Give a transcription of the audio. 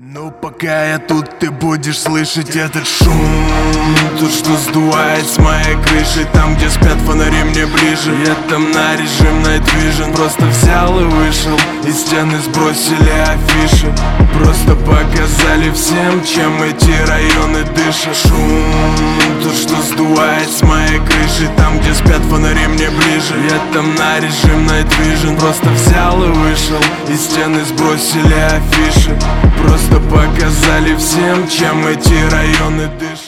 Ну пока я тут, ты будешь слышать этот шум. То, что сдувает с моей крыши. Там, где спят фонари, мне ближе. Я там на режим Night Vision. Просто взял и вышел. И стены сбросили афиши. Просто показали всем, чем эти районы дышат. Шум, то, что сдувает с моей крыши. Там, где спят фонари, мне ближе. Я там на режим Night Vision. Просто взял и вышел. И стены сбросили афиши. Просто показали всем, чем эти районы дышат.